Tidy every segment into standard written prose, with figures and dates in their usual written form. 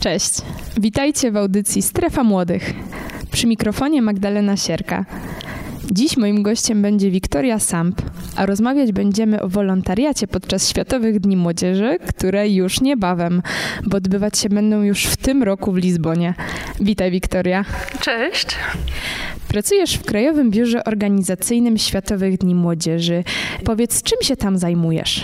Cześć, witajcie w audycji Strefa Młodych. Przy mikrofonie Magdalena Sierka. Dziś moim gościem będzie Wiktoria Samp, a rozmawiać będziemy o wolontariacie podczas Światowych Dni Młodzieży, które już niebawem, bo odbywać się będą już w tym roku w Lizbonie. Witaj, Wiktoria. Cześć. Pracujesz w Krajowym Biurze Organizacyjnym Światowych Dni Młodzieży. Powiedz, czym się tam zajmujesz?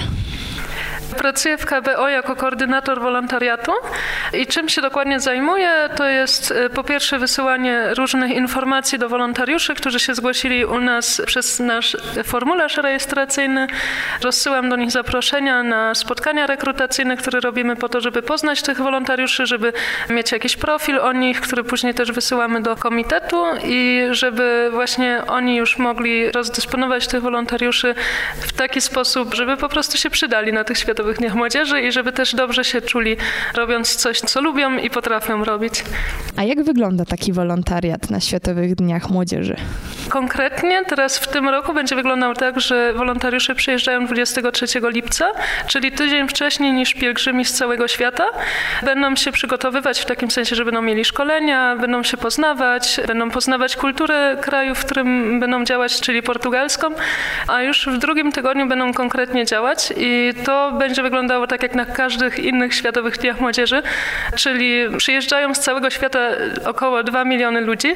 Pracuję w KBO jako koordynator wolontariatu i czym się dokładnie zajmuję, to jest po pierwsze wysyłanie różnych informacji do wolontariuszy, którzy się zgłosili u nas przez nasz formularz rejestracyjny. Rozsyłam do nich zaproszenia na spotkania rekrutacyjne, które robimy po to, żeby poznać tych wolontariuszy, żeby mieć jakiś profil o nich, który później też wysyłamy do komitetu i żeby właśnie oni już mogli rozdysponować tych wolontariuszy w taki sposób, żeby po prostu się przydali na tych Światowych Dniach Młodzieży i żeby też dobrze się czuli, robiąc coś, co lubią i potrafią robić. A jak wygląda taki wolontariat na Światowych Dniach Młodzieży? Konkretnie teraz w tym roku będzie wyglądał tak, że wolontariusze przyjeżdżają 23 lipca, czyli tydzień wcześniej niż pielgrzymi z całego świata. Będą się przygotowywać w takim sensie, że będą mieli szkolenia, będą się będą poznawać kulturę kraju, w którym będą działać, czyli portugalską, a już w drugim tygodniu będą konkretnie działać i to będzie wyglądało tak jak na każdych innych Światowych Dniach Młodzieży, czyli przyjeżdżają z całego świata około 2 miliony ludzi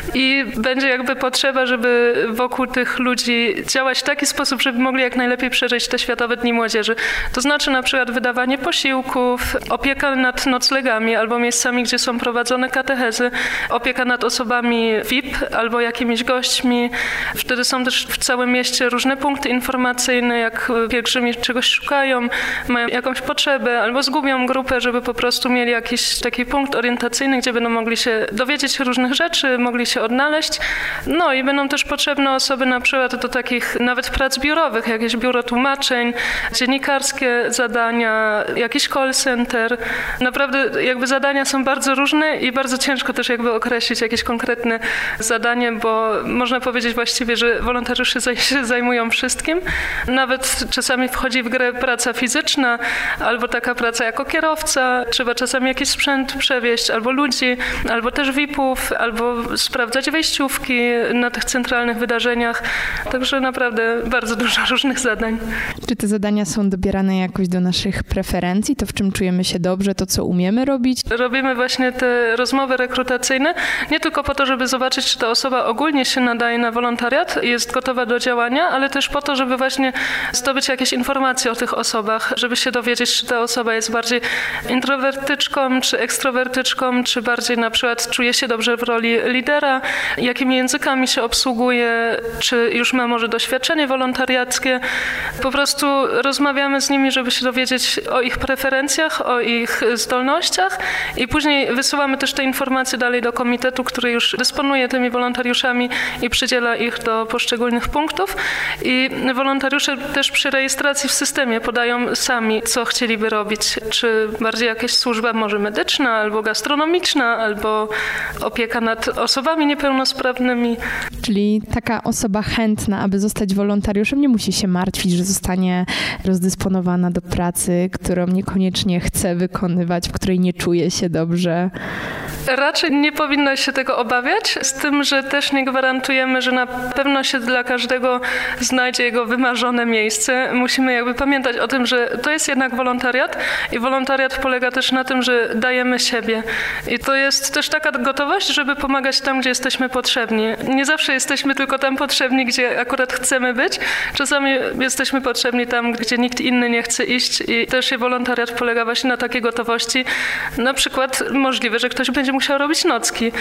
i będzie jakby potrzeba, żeby wokół tych ludzi działać w taki sposób, żeby mogli jak najlepiej przeżyć te Światowe Dni Młodzieży. To znaczy na przykład wydawanie posiłków, opieka nad noclegami albo miejscami, gdzie są prowadzone katechezy, opieka nad osobami VIP albo jakimiś gośćmi. Wtedy są też w całym mieście różne punkty informacyjne, jak pielgrzymi czegoś szukają, mają jakąś potrzebę albo zgubią grupę, żeby po prostu mieli jakiś taki punkt orientacyjny, gdzie będą mogli się dowiedzieć różnych rzeczy, mogli się odnaleźć. No i będą też potrzebne osoby na przykład do takich nawet prac biurowych, jakieś biuro tłumaczeń, dziennikarskie zadania, jakiś call center. Naprawdę jakby zadania są bardzo różne i bardzo ciężko też jakby określić jakieś konkretne zadanie, bo można powiedzieć właściwie, że wolontariusze się zajmują wszystkim. Nawet czasami wchodzi w grę praca fizyczna, albo taka praca jako kierowca, trzeba czasami jakiś sprzęt przewieźć, albo ludzi, albo też VIP-ów, albo sprawdzać wejściówki na tych centralnych wydarzeniach. Także naprawdę bardzo dużo różnych zadań. Czy te zadania są dobierane jakoś do naszych preferencji, to w czym czujemy się dobrze, to co umiemy robić? Robimy właśnie te rozmowy rekrutacyjne, nie tylko po to, żeby zobaczyć, czy ta osoba ogólnie się nadaje na wolontariat i jest gotowa do działania, ale też po to, żeby właśnie zdobyć jakieś informacje o tych osobach, żeby się dowiedzieć, czy ta osoba jest bardziej introwertyczką, czy ekstrawertyczką, czy bardziej na przykład czuje się dobrze w roli lidera, jakimi językami się obsługuje, czy już ma może doświadczenie wolontariackie. Po prostu rozmawiamy z nimi, żeby się dowiedzieć o ich preferencjach, o ich zdolnościach i później wysyłamy też te informacje dalej do komitetu, który już dysponuje tymi wolontariuszami i przydziela ich do poszczególnych punktów. I wolontariusze też przy rejestracji w systemie podają sami, co chcieliby robić. Czy bardziej jakaś służba może medyczna, albo gastronomiczna, albo opieka nad osobami niepełnosprawnymi. Czyli taka osoba chętna, aby zostać wolontariuszem, nie musi się martwić, że zostanie rozdysponowana do pracy, którą niekoniecznie chce wykonywać, w której nie czuje się dobrze. Raczej nie powinno się tego obawiać, z tym, że też nie gwarantujemy, że na pewno się dla każdego znajdzie jego wymarzone miejsce. Musimy jakby pamiętać o tym, że to jest jednak wolontariat i wolontariat polega też na tym, że dajemy siebie. I to jest też taka gotowość, żeby pomagać tam, gdzie jesteśmy potrzebni. Nie zawsze jesteśmy tylko tam potrzebni, gdzie akurat chcemy być. Czasami jesteśmy potrzebni tam, gdzie nikt inny nie chce iść i też wolontariat polega właśnie na takiej gotowości. Na przykład możliwe, że ktoś będzie musiał robić nocki.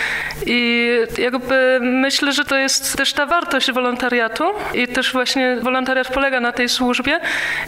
I jakby myślę, że to jest też ta wartość wolontariatu i też właśnie wolontariat polega na tej służbie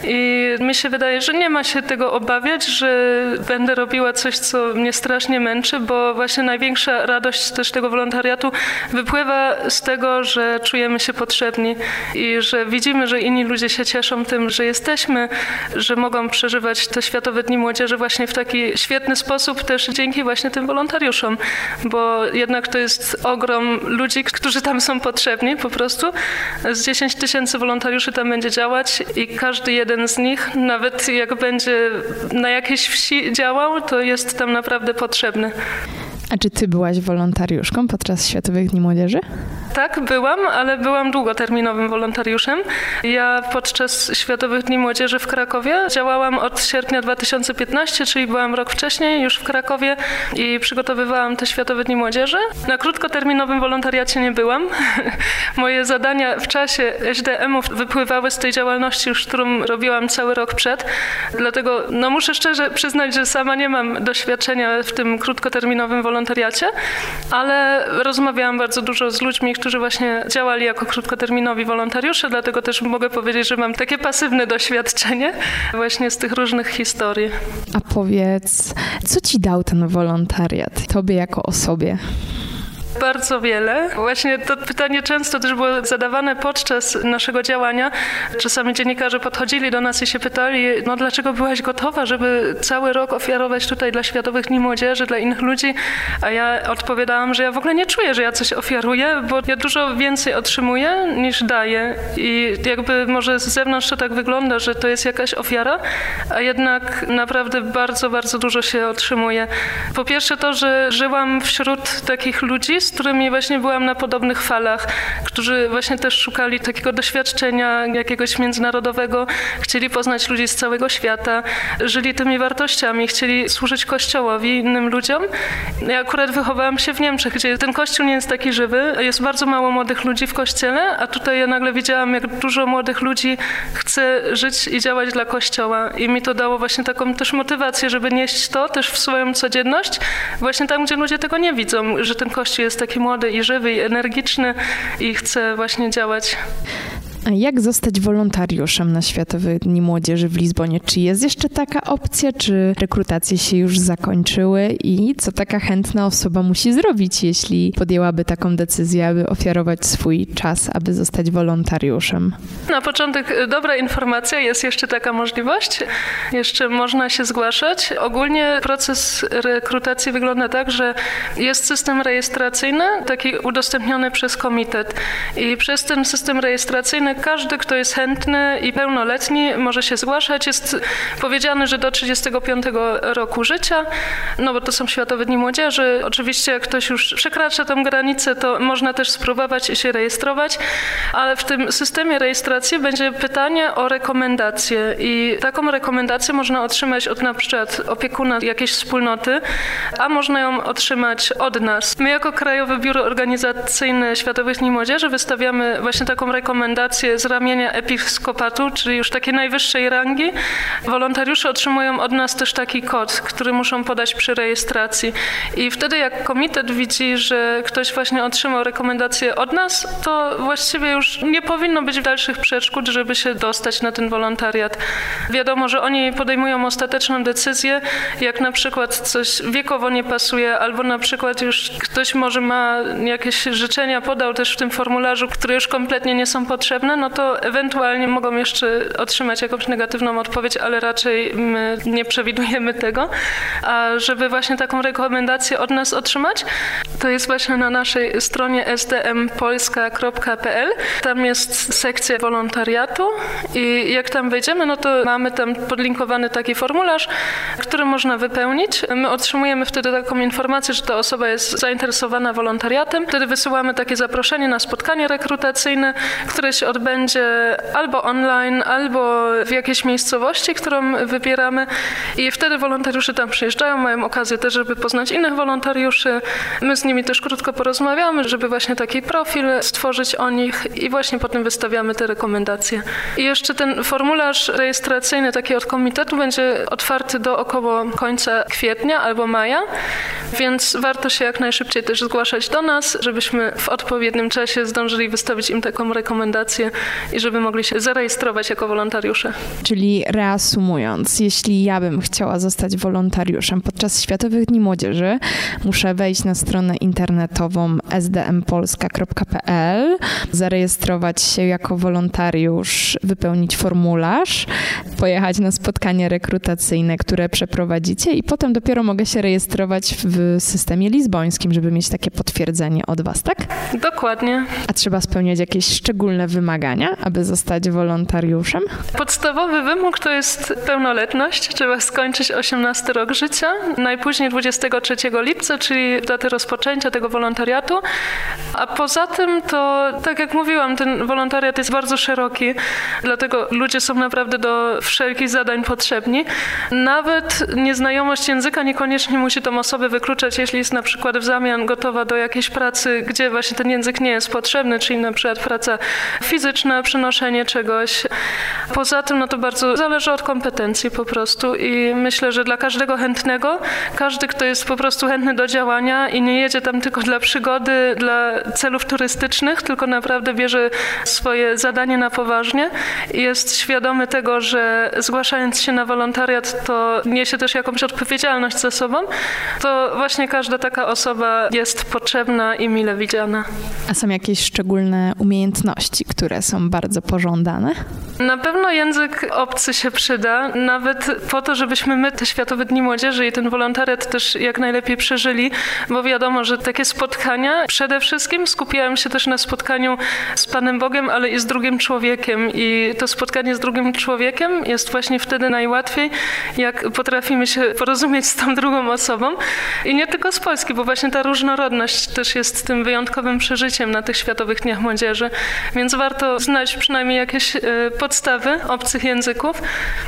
i mi się wydaje, że nie ma się tego obawiać, że będę robiła coś, co mnie strasznie męczy, bo właśnie największa radość też tego wolontariatu wypływa z tego, że czujemy się potrzebni i że widzimy, że inni ludzie się cieszą tym, że jesteśmy, że mogą przeżywać te Światowe Dni Młodzieży właśnie w taki świetny sposób też dzięki właśnie tym wolontariuszom. wolontariuszom, bo jednak to jest ogrom ludzi, którzy tam są potrzebni po prostu. Z 10 000 wolontariuszy tam będzie działać i każdy jeden z nich, nawet jak będzie na jakiejś wsi działał, to jest tam naprawdę potrzebny. A czy ty byłaś wolontariuszką podczas Światowych Dni Młodzieży? Tak, byłam, ale byłam długoterminowym wolontariuszem. Ja podczas Światowych Dni Młodzieży w Krakowie działałam od sierpnia 2015, czyli byłam rok wcześniej już w Krakowie i przygotowywałam te Światowe Dni Młodzieży. Na krótkoterminowym wolontariacie nie byłam. Moje zadania w czasie SDM-ów wypływały z tej działalności, już którą robiłam cały rok przed. Dlatego muszę szczerze przyznać, że sama nie mam doświadczenia w tym krótkoterminowym wolontariacie, ale rozmawiałam bardzo dużo z ludźmi, którzy właśnie działali jako krótkoterminowi wolontariusze, dlatego też mogę powiedzieć, że mam takie pasywne doświadczenie właśnie z tych różnych historii. A powiedz, co ci dał ten wolontariat, tobie jako osobie? Bardzo wiele. Właśnie to pytanie często też było zadawane podczas naszego działania. Czasami dziennikarze podchodzili do nas i się pytali, dlaczego byłaś gotowa, żeby cały rok ofiarować tutaj dla Światowych Dni Młodzieży, dla innych ludzi? A ja odpowiadałam, że ja w ogóle nie czuję, że ja coś ofiaruję, bo ja dużo więcej otrzymuję niż daję. I jakby może z zewnątrz to tak wygląda, że to jest jakaś ofiara, a jednak naprawdę bardzo, bardzo dużo się otrzymuje. Po pierwsze to, że żyłam wśród takich ludzi, z którymi właśnie byłam na podobnych falach, którzy właśnie też szukali takiego doświadczenia jakiegoś międzynarodowego, chcieli poznać ludzi z całego świata, żyli tymi wartościami, chcieli służyć Kościołowi, innym ludziom. Ja akurat wychowałam się w Niemczech, gdzie ten Kościół nie jest taki żywy, jest bardzo mało młodych ludzi w Kościele, a tutaj ja nagle widziałam, jak dużo młodych ludzi chce żyć i działać dla Kościoła i mi to dało właśnie taką też motywację, żeby nieść to też w swoją codzienność, właśnie tam, gdzie ludzie tego nie widzą, że ten Kościół jest taki młody i żywy i energiczny i chce właśnie działać. A jak zostać wolontariuszem na Światowych Dni Młodzieży w Lizbonie? Czy jest jeszcze taka opcja, czy rekrutacje się już zakończyły i co taka chętna osoba musi zrobić, jeśli podjęłaby taką decyzję, aby ofiarować swój czas, aby zostać wolontariuszem? Na początek dobra informacja, jest jeszcze taka możliwość. Jeszcze można się zgłaszać. Ogólnie proces rekrutacji wygląda tak, że jest system rejestracyjny, taki udostępniony przez komitet i przez ten system rejestracyjny każdy, kto jest chętny i pełnoletni, może się zgłaszać. Jest powiedziane, że do 35 roku życia, bo to są Światowe Dni Młodzieży. Oczywiście jak ktoś już przekracza tę granicę, to można też spróbować się rejestrować, ale w tym systemie rejestracji będzie pytanie o rekomendację i taką rekomendację można otrzymać od na przykład opiekuna jakiejś wspólnoty, a można ją otrzymać od nas. My jako Krajowe Biuro Organizacyjne Światowych Dni Młodzieży wystawiamy właśnie taką rekomendację z ramienia episkopatu, czyli już takiej najwyższej rangi. Wolontariusze otrzymują od nas też taki kod, który muszą podać przy rejestracji. I wtedy jak komitet widzi, że ktoś właśnie otrzymał rekomendację od nas, to właściwie już nie powinno być dalszych przeszkód, żeby się dostać na ten wolontariat. Wiadomo, że oni podejmują ostateczną decyzję, jak na przykład coś wiekowo nie pasuje, albo na przykład już ktoś może ma jakieś życzenia, podał też w tym formularzu, które już kompletnie nie są potrzebne, no to ewentualnie mogą jeszcze otrzymać jakąś negatywną odpowiedź, ale raczej my nie przewidujemy tego. A żeby właśnie taką rekomendację od nas otrzymać, to jest właśnie na naszej stronie sdmpolska.pl. Tam jest sekcja wolontariatu i jak tam wejdziemy, no to mamy tam podlinkowany taki formularz, który można wypełnić. My otrzymujemy wtedy taką informację, że ta osoba jest zainteresowana wolontariatem. Wtedy wysyłamy takie zaproszenie na spotkanie rekrutacyjne, które się odbędzie albo online, albo w jakiejś miejscowości, którą wybieramy i wtedy wolontariusze tam przyjeżdżają, mają okazję też, żeby poznać innych wolontariuszy. My z nimi też krótko porozmawiamy, żeby właśnie taki profil stworzyć o nich i właśnie potem wystawiamy te rekomendacje. I jeszcze ten formularz rejestracyjny taki od komitetu będzie otwarty do około końca kwietnia albo maja, więc warto się jak najszybciej też zgłaszać do nas, żebyśmy w odpowiednim czasie zdążyli wystawić im taką rekomendację i żeby mogli się zarejestrować jako wolontariusze. Czyli reasumując, jeśli ja bym chciała zostać wolontariuszem podczas Światowych Dni Młodzieży, muszę wejść na stronę internetową sdmpolska.pl, zarejestrować się jako wolontariusz, wypełnić formularz, pojechać na spotkanie rekrutacyjne, które przeprowadzicie i potem dopiero mogę się rejestrować w w systemie lizbońskim, żeby mieć takie potwierdzenie od was, tak? Dokładnie. A trzeba spełniać jakieś szczególne wymagania, aby zostać wolontariuszem? Podstawowy wymóg to jest pełnoletność. Trzeba skończyć 18 rok życia, najpóźniej 23 lipca, czyli datę rozpoczęcia tego wolontariatu. A poza tym to, tak jak mówiłam, ten wolontariat jest bardzo szeroki, dlatego ludzie są naprawdę do wszelkich zadań potrzebni. Nawet nieznajomość języka niekoniecznie musi tą osobę wykluczać, jeśli jest na przykład w zamian gotowa do jakiejś pracy, gdzie właśnie ten język nie jest potrzebny, czyli na przykład praca fizyczna, przenoszenie czegoś. Poza tym to bardzo zależy od kompetencji po prostu i myślę, że dla każdego chętnego, każdy, kto jest po prostu chętny do działania i nie jedzie tam tylko dla przygody, dla celów turystycznych, tylko naprawdę bierze swoje zadanie na poważnie i jest świadomy tego, że zgłaszając się na wolontariat, to niesie też jakąś odpowiedzialność za sobą, to właśnie każda taka osoba jest potrzebna i mile widziana. A są jakieś szczególne umiejętności, które są bardzo pożądane? Na pewno język obcy się przyda, nawet po to, żebyśmy my te Światowe Dni Młodzieży i ten wolontariat też jak najlepiej przeżyli, bo wiadomo, że takie spotkania przede wszystkim skupiają się też na spotkaniu z Panem Bogiem, ale i z drugim człowiekiem i to spotkanie z drugim człowiekiem jest właśnie wtedy najłatwiej, jak potrafimy się porozumieć z tą drugą osobą i nie tylko z Polski, bo właśnie ta różnorodność też jest tym wyjątkowym przeżyciem na tych Światowych Dniach Młodzieży, więc warto znać przynajmniej jakieś podstawy obcych języków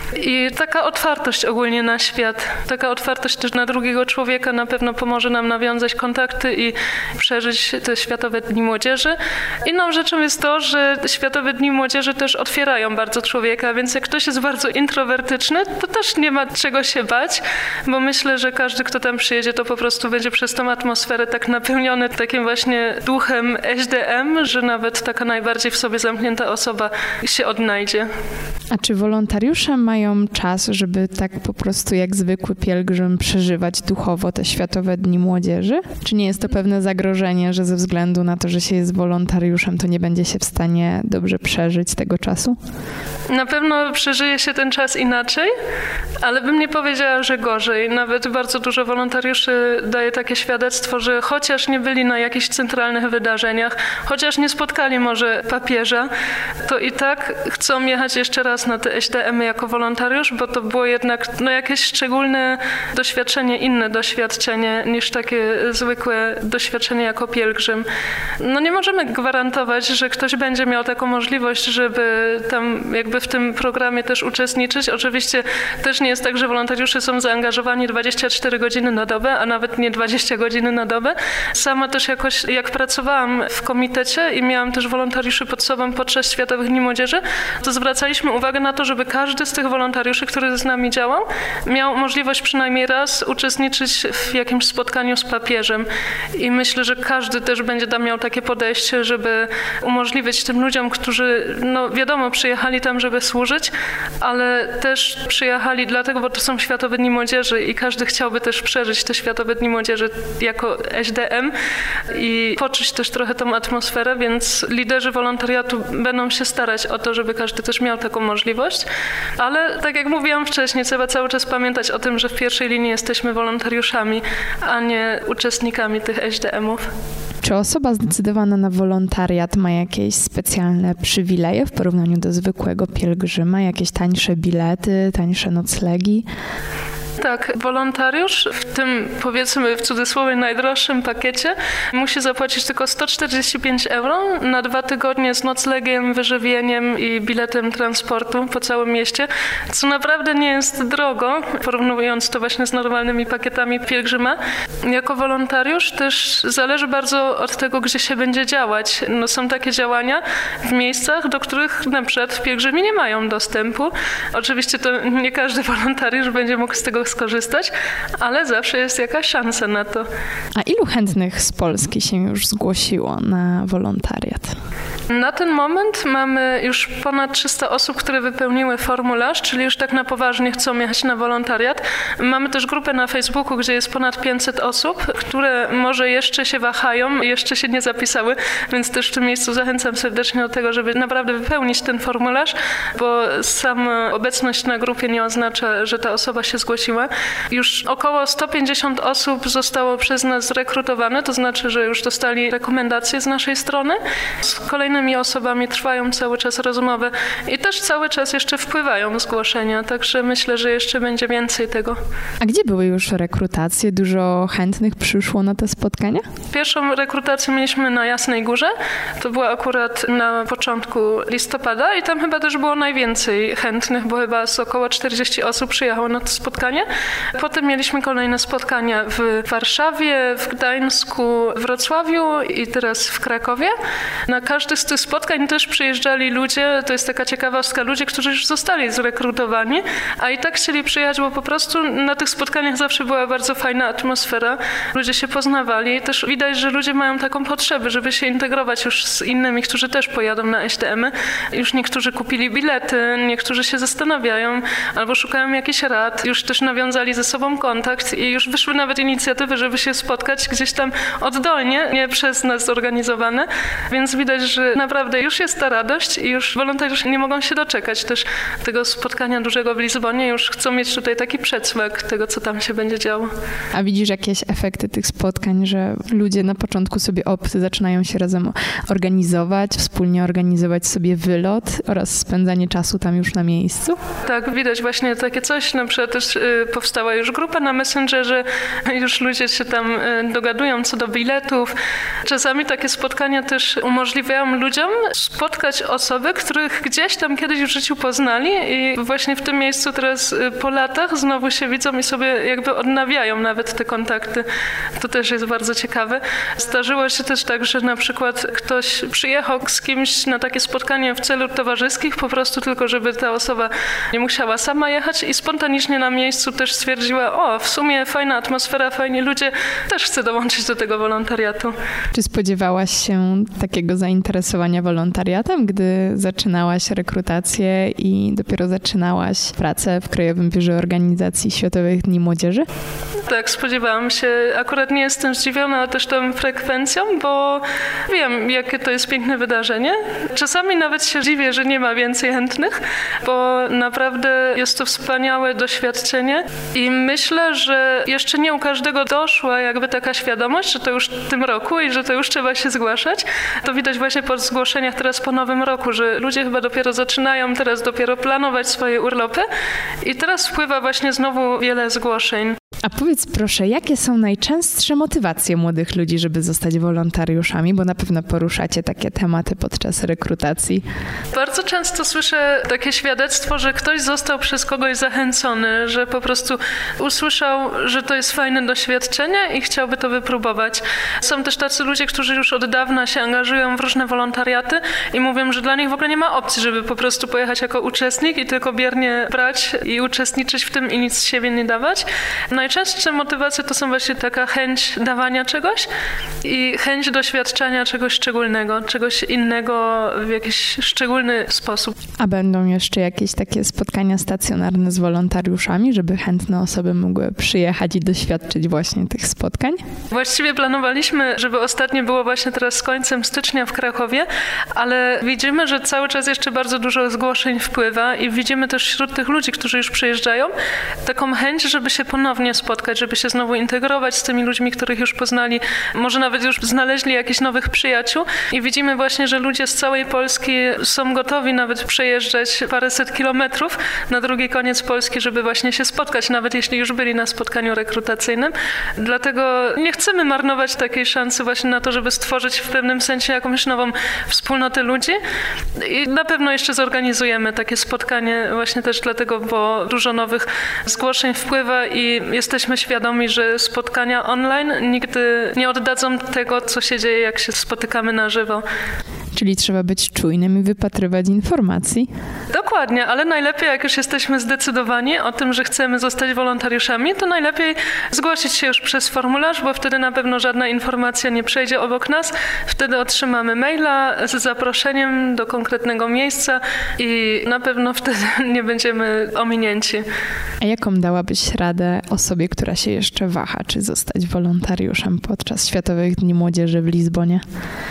i taka otwartość ogólnie na świat, taka otwartość też na drugiego człowieka na pewno pomoże nam nawiązać kontakty i przeżyć te Światowe Dni Młodzieży. Inną rzeczą jest to, że Światowe Dni Młodzieży też otwierają bardzo człowieka, więc jak ktoś jest bardzo introwertyczny, to też nie ma czego się bać, bo myślę, że każdy, kto tam przyjedzie, to po prostu będzie przez tą atmosferę tak napełniony takim właśnie duchem HDM, że nawet taka najbardziej w sobie zamknięta osoba się odnajdzie. A czy wolontariusze mają czas, żeby tak po prostu jak zwykły pielgrzym przeżywać duchowo te Światowe Dni Młodzieży? Czy nie jest to pewne zagrożenie, że ze względu na to, że się jest wolontariuszem, to nie będzie się w stanie dobrze przeżyć tego czasu? Na pewno przeżyje się ten czas inaczej, ale bym nie powiedziała, że gorzej. Nawet bardzo dużo wolontariuszy daje takie świadectwo, że chociaż nie byli na jakichś centralnych wydarzeniach, chociaż nie spotkali może papieża, to i tak chcą jechać jeszcze raz na te HDM-y jako wolontariusz, bo to było jednak jakieś szczególne doświadczenie, inne doświadczenie niż takie zwykłe doświadczenie jako pielgrzym. Nie możemy gwarantować, że ktoś będzie miał taką możliwość, żeby tam jakby w tym programie też uczestniczyć. Oczywiście też nie jest tak, że wolontariusze są zaangażowani 24 godziny na dobę, a nawet nie 20 godzin na dobę. Sama też jakoś, jak pracowałam w komitecie i miałam też wolontariuszy pod sobą podczas Światowych Dni Młodzieży, to zwracaliśmy uwagę na to, żeby każdy z tych wolontariuszy, który z nami działał, miał możliwość przynajmniej raz uczestniczyć w jakimś spotkaniu z papieżem. I myślę, że każdy też będzie tam miał takie podejście, żeby umożliwić tym ludziom, którzy, wiadomo, przyjechali tam, żeby służyć, ale też przyjechali dlatego, bo to są Światowe Dni Młodzieży i każdy chciałby też przeżyć te Światowe Dni Młodzieży jako HDM i poczuć też trochę tą atmosferę, więc liderzy wolontariatu będą się starać o to, żeby każdy też miał taką możliwość, ale tak jak mówiłam wcześniej, trzeba cały czas pamiętać o tym, że w pierwszej linii jesteśmy wolontariuszami, a nie uczestnikami tych HDM-ów. Czy osoba zdecydowana na wolontariat ma jakieś specjalne przywileje w porównaniu do zwykłego pielgrzyma? Jakieś tańsze bilety, tańsze noclegi? Tak, wolontariusz w tym, powiedzmy w cudzysłowie, najdroższym pakiecie musi zapłacić tylko 145 € na 2 tygodnie z noclegiem, wyżywieniem i biletem transportu po całym mieście, co naprawdę nie jest drogo, porównując to właśnie z normalnymi pakietami pielgrzyma. Jako wolontariusz też zależy bardzo od tego, gdzie się będzie działać. Są takie działania w miejscach, do których na przykład pielgrzymi nie mają dostępu. Oczywiście to nie każdy wolontariusz będzie mógł z tego skorzystać, ale zawsze jest jakaś szansa na to. A ilu chętnych z Polski się już zgłosiło na wolontariat? Na ten moment mamy już ponad 300 osób, które wypełniły formularz, czyli już tak na poważnie chcą jechać na wolontariat. Mamy też grupę na Facebooku, gdzie jest ponad 500 osób, które może jeszcze się wahają, jeszcze się nie zapisały, więc też w tym miejscu zachęcam serdecznie do tego, żeby naprawdę wypełnić ten formularz, bo sama obecność na grupie nie oznacza, że ta osoba się zgłosiła. szkołę. Już około 150 osób zostało przez nas zrekrutowane, to znaczy, że już dostali rekomendacje z naszej strony. Z kolejnymi osobami trwają cały czas rozmowy i też cały czas jeszcze wpływają zgłoszenia, także myślę, że jeszcze będzie więcej tego. A gdzie były już rekrutacje? Dużo chętnych przyszło na te spotkania? Pierwszą rekrutację mieliśmy na Jasnej Górze. To była akurat na początku listopada i tam chyba też było najwięcej chętnych, bo chyba z około 40 osób przyjechało na to spotkanie. Potem mieliśmy kolejne spotkania w Warszawie, w Gdańsku, w Wrocławiu i teraz w Krakowie. Na każdy z tych spotkań też przyjeżdżali ludzie, to jest taka ciekawostka, ludzie, którzy już zostali zrekrutowani, a i tak chcieli przyjechać, bo po prostu na tych spotkaniach zawsze była bardzo fajna atmosfera. Ludzie się poznawali. Też widać, że ludzie mają taką potrzebę, żeby się integrować już z innymi, którzy też pojadą na STM-y. Już niektórzy kupili bilety, niektórzy się zastanawiają albo szukają jakichś rad. Już też nawiązali ze sobą kontakt i już wyszły nawet inicjatywy, żeby się spotkać gdzieś tam oddolnie, nie przez nas zorganizowane. Więc widać, że naprawdę już jest ta radość i już wolontariusze nie mogą się doczekać też tego spotkania dużego w Lizbonie. Już chcą mieć tutaj taki przedsmak tego, co tam się będzie działo. A widzisz jakieś efekty tych spotkań, że ludzie na początku sobie obcy zaczynają się razem organizować, wspólnie organizować sobie wylot oraz spędzanie czasu tam już na miejscu? Tak, widać właśnie takie coś. Na przykład też powstała już grupa na Messengerze, już ludzie się tam dogadują co do biletów. Czasami takie spotkania też umożliwiają ludziom spotkać osoby, których gdzieś tam kiedyś w życiu poznali i właśnie w tym miejscu teraz po latach znowu się widzą i sobie jakby odnawiają nawet te kontakty. To też jest bardzo ciekawe. Zdarzyło się też tak, że na przykład ktoś przyjechał z kimś na takie spotkanie w celu towarzyskich, po prostu tylko, żeby ta osoba nie musiała sama jechać i spontanicznie na miejscu też stwierdziła, o, w sumie fajna atmosfera, fajni ludzie, też chcę dołączyć do tego wolontariatu. Czy spodziewałaś się takiego zainteresowania wolontariatem, gdy zaczynałaś rekrutację i dopiero zaczynałaś pracę w Krajowym Biurze Organizacji Światowych Dni Młodzieży? Tak, spodziewałam się. Akurat nie jestem zdziwiona też tą frekwencją, bo wiem, jakie to jest piękne wydarzenie. Czasami nawet się dziwię, że nie ma więcej chętnych, bo naprawdę jest to wspaniałe doświadczenie i myślę, że jeszcze nie u każdego doszła jakby taka świadomość, że to już w tym roku i że to już trzeba się zgłaszać. To widać właśnie po zgłoszeniach teraz po nowym roku, że ludzie chyba dopiero zaczynają teraz dopiero planować swoje urlopy i teraz wpływa właśnie znowu wiele zgłoszeń. A powiedz proszę, jakie są najczęstsze motywacje młodych ludzi, żeby zostać wolontariuszami, bo na pewno poruszacie takie tematy podczas rekrutacji. Bardzo często słyszę takie świadectwo, że ktoś został przez kogoś zachęcony, że po prostu usłyszał, że to jest fajne doświadczenie i chciałby to wypróbować. Są też tacy ludzie, którzy już od dawna się angażują w różne wolontariaty i mówią, że dla nich w ogóle nie ma opcji, żeby po prostu pojechać jako uczestnik i tylko biernie brać i uczestniczyć w tym i nic z siebie nie dawać. Najczęstsze motywacje to są właśnie taka chęć dawania czegoś i chęć doświadczenia czegoś szczególnego, czegoś innego w jakiś szczególny sposób. A będą jeszcze jakieś takie spotkania stacjonarne z wolontariuszami, żeby chętne osoby mogły przyjechać i doświadczyć właśnie tych spotkań? Właściwie planowaliśmy, żeby ostatnie było właśnie teraz z końcem stycznia w Krakowie, ale widzimy, że cały czas jeszcze bardzo dużo zgłoszeń wpływa i widzimy też wśród tych ludzi, którzy już przyjeżdżają, taką chęć, żeby się ponownie spotkać, żeby się znowu integrować z tymi ludźmi, których już poznali, może nawet już znaleźli jakichś nowych przyjaciół i widzimy właśnie, że ludzie z całej Polski są gotowi nawet przejeżdżać paręset kilometrów na drugi koniec Polski, żeby właśnie się spotkać, nawet jeśli już byli na spotkaniu rekrutacyjnym. Dlatego nie chcemy marnować takiej szansy właśnie na to, żeby stworzyć w pewnym sensie jakąś nową wspólnotę ludzi i na pewno jeszcze zorganizujemy takie spotkanie właśnie też dlatego, bo dużo nowych zgłoszeń wpływa i jesteśmy świadomi, że spotkania online nigdy nie oddadzą tego, co się dzieje, jak się spotykamy na żywo. Czyli trzeba być czujnym i wypatrywać informacji. Dokładnie, ale najlepiej, jak już jesteśmy zdecydowani o tym, że chcemy zostać wolontariuszami, to najlepiej zgłosić się już przez formularz, bo wtedy na pewno żadna informacja nie przejdzie obok nas. Wtedy otrzymamy maila z zaproszeniem do konkretnego miejsca i na pewno wtedy nie będziemy ominięci. A jaką dałabyś radę osobie, która się jeszcze waha, czy zostać wolontariuszem podczas Światowych Dni Młodzieży w Lizbonie?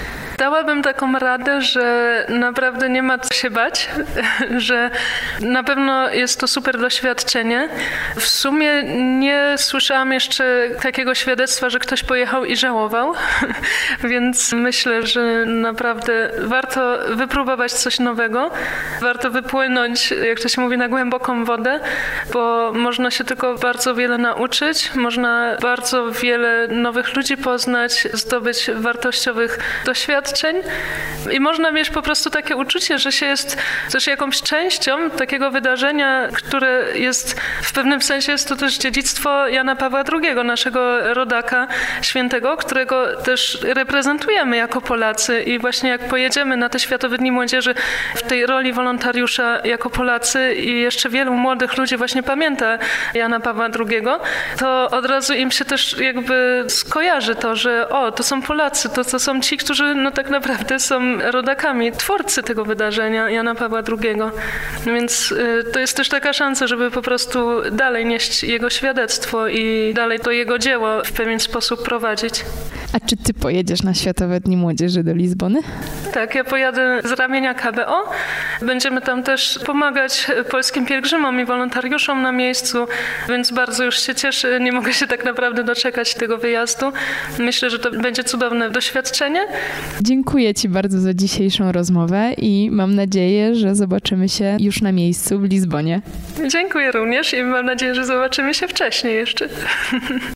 Dałabym taką radę, że naprawdę nie ma co się bać, że na pewno jest to super doświadczenie. W sumie nie słyszałam jeszcze takiego świadectwa, że ktoś pojechał i żałował, więc myślę, że naprawdę warto wypróbować coś nowego, warto wypłynąć, jak to się mówi, na głęboką wodę, bo można się tylko bardzo wiele nauczyć, można bardzo wiele nowych ludzi poznać, zdobyć wartościowych doświadczeń i można mieć po prostu takie uczucie, że się jest też jakąś częścią takiego wydarzenia, które jest w pewnym sensie jest to też dziedzictwo Jana Pawła II, naszego rodaka świętego, którego też reprezentujemy jako Polacy i właśnie jak pojedziemy na te Światowe Dni Młodzieży w tej roli wolontariusza jako Polacy i jeszcze wielu młodych ludzi właśnie pamięta Jana Pawła II, to od razu im się też jakby skojarzy to, że to są Polacy, to są ci, którzy no tak naprawdę są rodakami, twórcy tego wydarzenia Jana Pawła II. No więc to jest też taka szansa, żeby po prostu dalej nieść jego świadectwo i dalej to jego dzieło w pewien sposób prowadzić. A czy ty pojedziesz na Światowe Dni Młodzieży do Lizbony? Tak, ja pojadę z ramienia KBO. Będziemy tam też pomagać polskim pielgrzymom i wolontariuszom na miejscu, więc bardzo już się cieszę. Nie mogę się tak naprawdę doczekać tego wyjazdu. Myślę, że to będzie cudowne doświadczenie. Dziękuję ci bardzo za dzisiejszą rozmowę i mam nadzieję, że zobaczymy się już na miejscu w Lizbonie. Dziękuję również i mam nadzieję, że zobaczymy się wcześniej jeszcze.